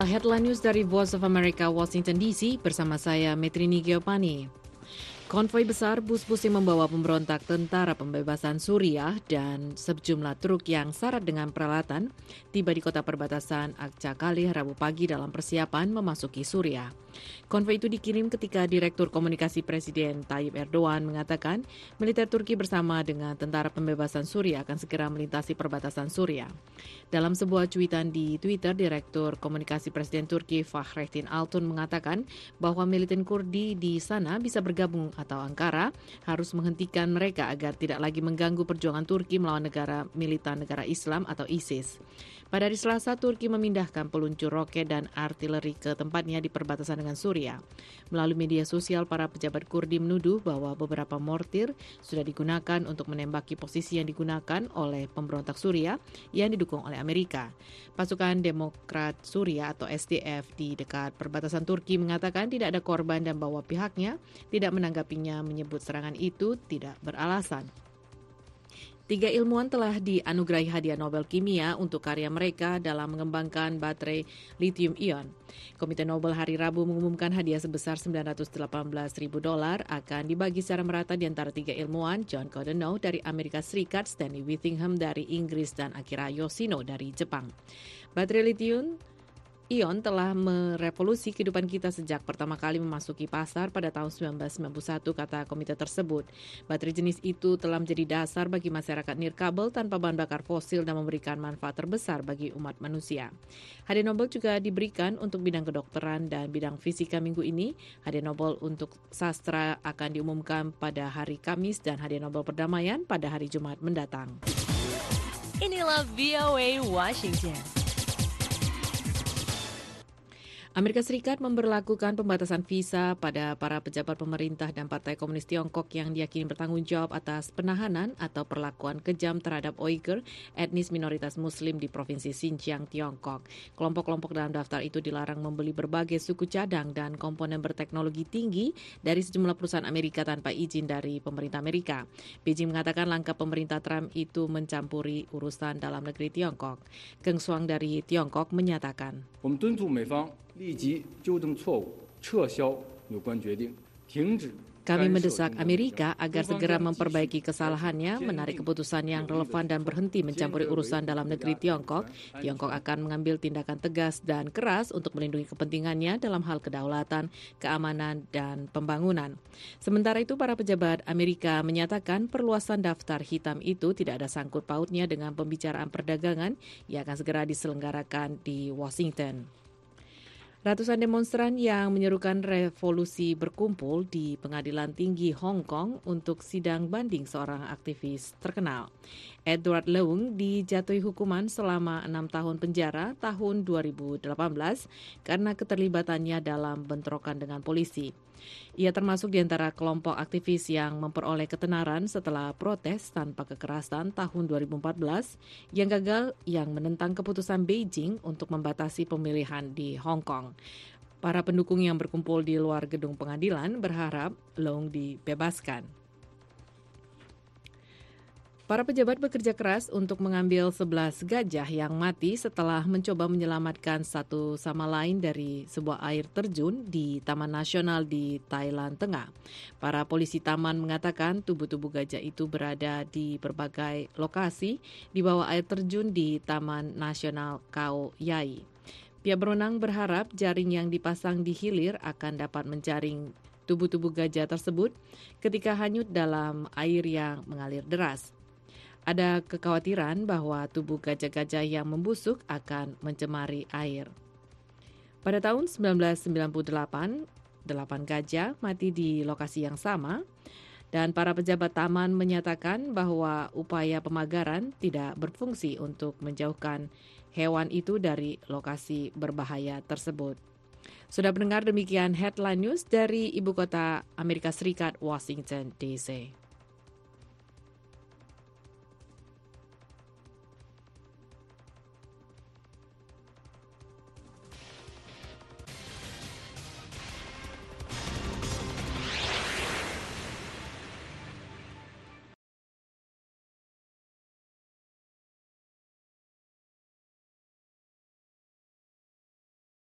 Headline News dari Voice of America, Washington DC, bersama saya Metrini Giovanni. Konvoi besar bus-bus yang membawa pemberontak Tentara Pembebasan Suriah dan sejumlah truk yang syarat dengan peralatan tiba di kota perbatasan Akçakale Rabu pagi dalam persiapan memasuki Suriah. Konvoi itu dikirim ketika Direktur Komunikasi Presiden Tayyip Erdogan mengatakan militer Turki bersama dengan Tentara Pembebasan Suriah akan segera melintasi perbatasan Suriah. Dalam sebuah cuitan di Twitter, Direktur Komunikasi Presiden Turki Fahrettin Altun mengatakan bahwa militan Kurdi di sana bisa bergabung atau Ankara harus menghentikan mereka agar tidak lagi mengganggu perjuangan Turki melawan negara militan negara Islam atau ISIS. Pada hari Selasa, Turki memindahkan peluncur roket dan artileri ke tempatnya di perbatasan dengan Suriah. Melalui media sosial, para pejabat Kurdi menuduh bahwa beberapa mortir sudah digunakan untuk menembaki posisi yang digunakan oleh pemberontak Suriah yang didukung oleh Amerika. Pasukan Demokrat Suriah atau SDF di dekat perbatasan Turki mengatakan tidak ada korban dan bahwa pihaknya tidak menanggapinya, menyebut serangan itu tidak beralasan. 3 ilmuwan telah dianugerahi hadiah Nobel Kimia untuk karya mereka dalam mengembangkan baterai lithium-ion. Komite Nobel hari Rabu mengumumkan hadiah sebesar $918.000 akan dibagi secara merata di antara 3 ilmuwan, John Goodenough dari Amerika Serikat, Stanley Whittingham dari Inggris, dan Akira Yoshino dari Jepang. Baterai lithium-ion telah merevolusi kehidupan kita sejak pertama kali memasuki pasar pada tahun 1991, kata komite tersebut. Baterai jenis itu telah menjadi dasar bagi masyarakat nirkabel tanpa bahan bakar fosil dan memberikan manfaat terbesar bagi umat manusia. Hadiah Nobel juga diberikan untuk bidang kedokteran dan bidang fisika minggu ini. Hadiah Nobel untuk sastra akan diumumkan pada hari Kamis dan hadiah Nobel perdamaian pada hari Jumat mendatang. Inilah VOA Washington. Amerika Serikat memberlakukan pembatasan visa pada para pejabat pemerintah dan Partai Komunis Tiongkok yang diyakini bertanggung jawab atas penahanan atau perlakuan kejam terhadap Uighur, etnis minoritas Muslim di Provinsi Xinjiang, Tiongkok. Kelompok-kelompok dalam daftar itu dilarang membeli berbagai suku cadang dan komponen berteknologi tinggi dari sejumlah perusahaan Amerika tanpa izin dari pemerintah Amerika. Beijing mengatakan langkah pemerintah Trump itu mencampuri urusan dalam negeri Tiongkok. Geng Shuang dari Tiongkok menyatakan, 我们敦促美方立即纠正错误，撤销有关决定，停止 kami mendesak Amerika agar segera memperbaiki kesalahannya, menarik keputusan yang relevan dan berhenti mencampuri urusan dalam negeri Tiongkok. Tiongkok akan mengambil tindakan tegas dan keras untuk melindungi kepentingannya dalam hal kedaulatan, keamanan, dan pembangunan. Sementara itu, para pejabat Amerika menyatakan perluasan daftar hitam itu tidak ada sangkut pautnya dengan pembicaraan perdagangan yang akan segera diselenggarakan di Washington. Ratusan demonstran yang menyerukan revolusi berkumpul di Pengadilan Tinggi Hong Kong untuk sidang banding seorang aktivis terkenal. Edward Leung dijatuhi hukuman selama 6 tahun penjara tahun 2018 karena keterlibatannya dalam bentrokan dengan polisi. Ia termasuk di antara kelompok aktivis yang memperoleh ketenaran setelah protes tanpa kekerasan tahun 2014 yang gagal yang menentang keputusan Beijing untuk membatasi pemilihan di Hong Kong. Para pendukung yang berkumpul di luar gedung pengadilan berharap Leung dibebaskan. Para pejabat bekerja keras untuk mengambil 11 gajah yang mati setelah mencoba menyelamatkan satu sama lain dari sebuah air terjun di Taman Nasional di Thailand Tengah. Para polisi taman mengatakan tubuh-tubuh gajah itu berada di berbagai lokasi di bawah air terjun di Taman Nasional Khao Yai. Pihak berwenang berharap jaring yang dipasang di hilir akan dapat menjaring tubuh-tubuh gajah tersebut ketika hanyut dalam air yang mengalir deras. Ada kekhawatiran bahwa tubuh gajah-gajah yang membusuk akan mencemari air. Pada tahun 1998, 8 gajah mati di lokasi yang sama, dan para pejabat taman menyatakan bahwa upaya pemagaran tidak berfungsi untuk menjauhkan hewan itu dari lokasi berbahaya tersebut. Sudah mendengar demikian headline news dari Ibu Kota Amerika Serikat, Washington DC.